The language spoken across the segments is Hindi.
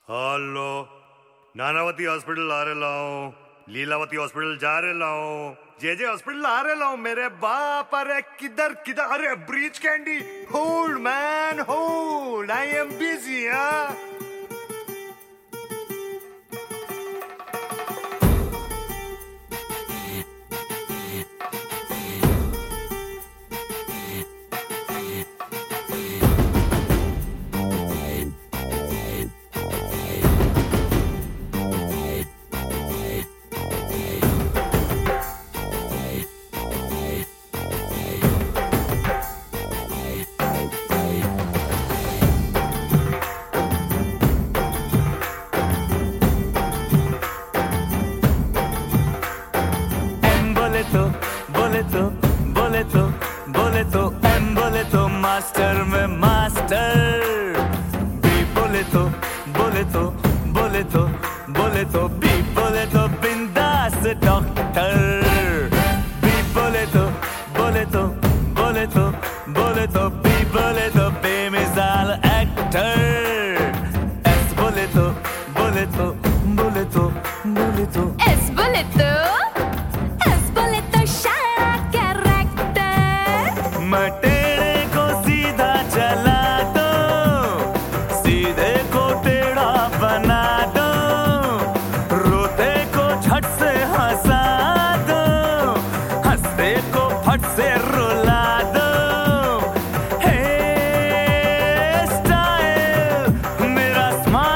हेलो नानावती हॉस्पिटल आ रहे लाऊं, लीलावती हॉस्पिटल जा रहे लाऊं, जे हॉस्पिटल आ रहे लाऊं मेरे बाप। अरे किधर किधर, अरे Breach Candy, hold man hold, I am busy. M बोले तो मास्टर में मास्टर, बी बोले तो बी बोले तो बिंदास डॉक्टर, बी बोले तो बी बोले तो बेमिसाल एक्टर, एस बोले तो एस बोले तो शायद कैरेक्टर। मटेरे को सीधा चला दो, सीधे को टेढ़ा बना दो, रोते को झट से हंसा दो, हंसते को फट से रुला दो। हे स्टाइल मेरा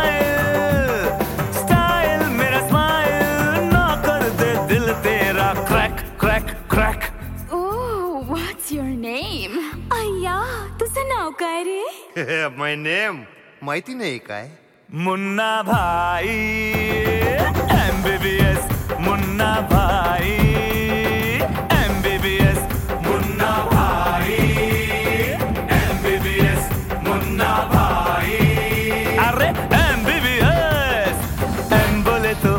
स्माइल ना कर दे दिल तेरा crack crack crack. What's your name? अय्या तुझं नाव काय रे? माय नेम माहिती नाही काय? मुन्ना भाई MBBS मुन्ना भाई MBBS मुन्ना भाई MBBS मुन्ना भाई। अरे MBBS M बोले तो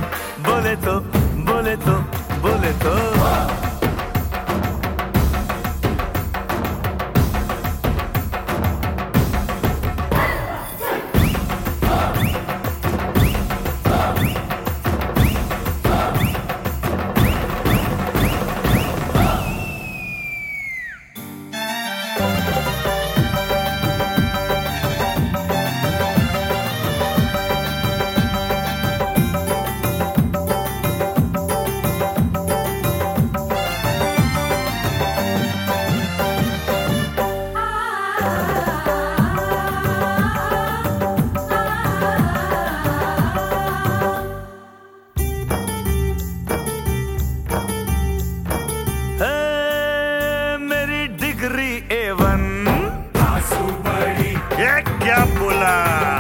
क्या बोला?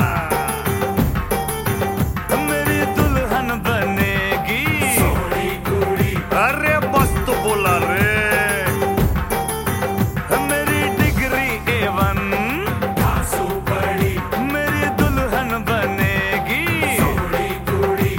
मेरी दुल्हन बनेगी सोनी कुड़ी। अरे मस्त बोला रे। मेरी डिग्री A1 आंसू पड़ी, मेरी दुल्हन बनेगी सोनी कुड़ी।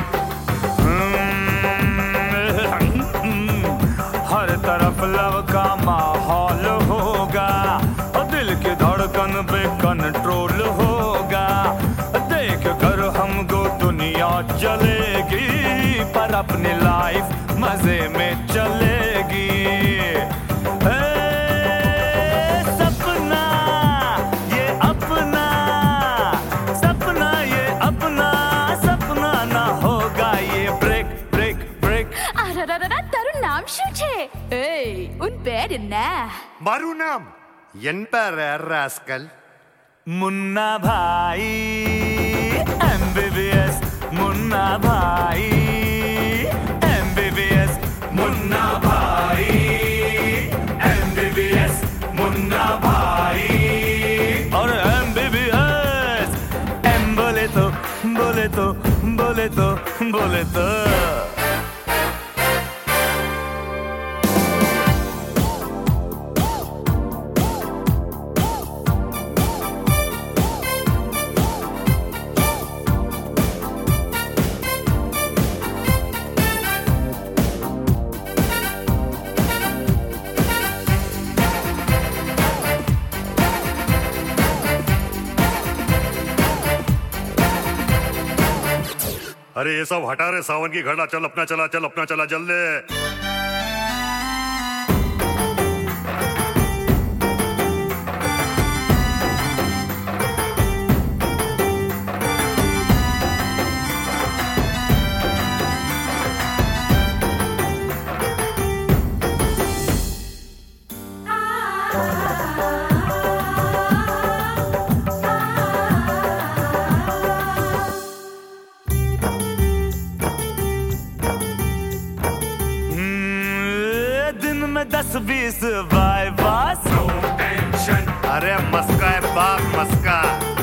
हर तरफ लव का माहौल होगा, दिल की धड़कन पे कंट्रोल होगा, देख कर हमको दुनिया चलेगी, पर अपनी लाइफ मजे में चलेगी। सपना ये अपना, सपना ना होगा ये ब्रेक ब्रेक ब्रेक। તારું નામ શું છે? ઉન પેર ના મારું નામ એન્ટર રાસ્કલ मुन्ना भाई MBBS मुन्ना भाई MBBS मुन्ना भाई MBBS मुन्ना भाई। और MBBS M बोले तो अरे ये सब हटा रे सावन की घड़ा, चल अपना चला जल्दी। दिन में 10-20 बाईपास, नो टेंशन, अरे मस्का है बाप मस्का।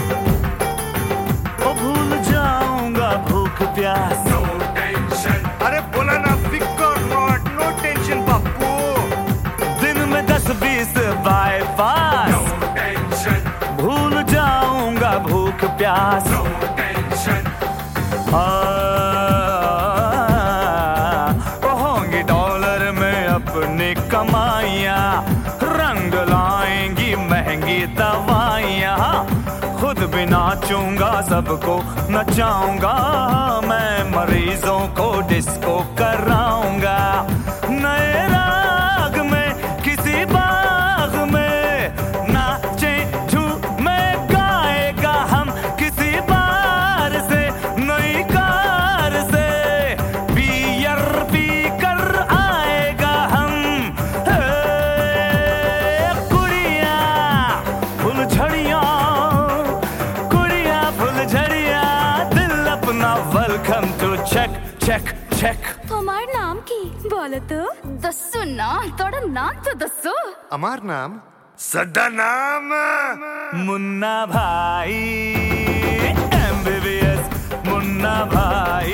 ओ भूल जाऊंगा भूख प्यास, नो टेंशन, अरे बोला ना फिकर नॉट, नो टेंशन बापू। दिन में 10-20 बाईपास, नो टेंशन, भूल जाऊंगा भूख प्यास। नो टेंशन, होंगी डॉलर में अपनी कमाइयाँ, रंग लाएंगी महंगी दवाइयाँ। खुद भी नाचूंगा सबको नचाऊंगा, मैं मरीजों को डिस्को कराऊंगा। नए राग में किसी बाग में नाचे झूमे गाएगा हम, किसी बार से नई कार से बियर पी कर आएगा हम। कुड़िया फुल झड़िया, कुड़िया फुल झड़िया, दिल अपना welcome to check check check. তোমার নাম কি বলো তো? দস্যু না, তোর নাম তো দস্যু। अमार नाम सदा नाम मुन्ना भाई MBBS, मुन्ना भाई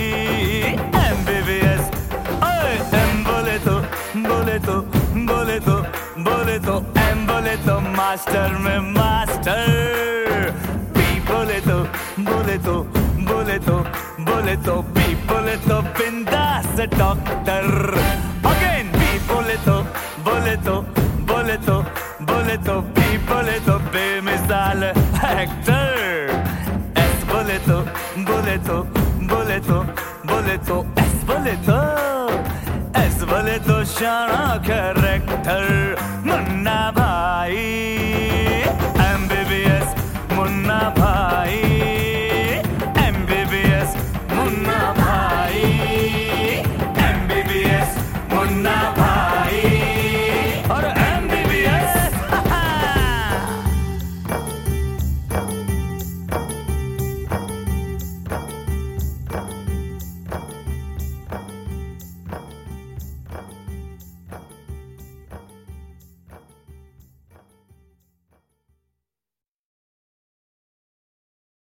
MBBS। ओए एम बोले तो बोले तो बोले तो बोले तो एम बोले तो मास्टर में मास्टर, बी बोले तो बोले तो बोले तो बोले तो बी बोले तो बिंदास डॉक्टर। अगेन बी बोले तो बोले तो बोले तो बोले तो बी बोले तो बेमिसाल एक्टर। एस बोले तो बोले तो बोले तो बोले तो एस बोले तो एस बोले तो शाना कैरेक्टर।